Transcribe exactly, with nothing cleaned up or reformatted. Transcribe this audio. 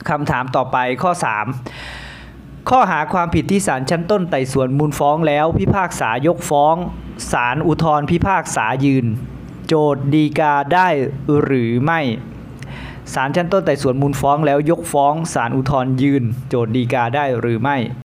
คำถามต่อไปข้อสามข้อหาความผิดที่ศาลชั้นต้นไต่สวนมูลฟ้องแล้วพิพากษายกฟ้องศาลอุทธรณ์พิพากษายืนโจทก์ฎีกาได้หรือไม่ศาลชั้นต้นไต่สวนมูลฟ้องแล้วยกฟ้องศาลอุทธรณ์ยืนโจทก์ฎีกาได้หรือไม่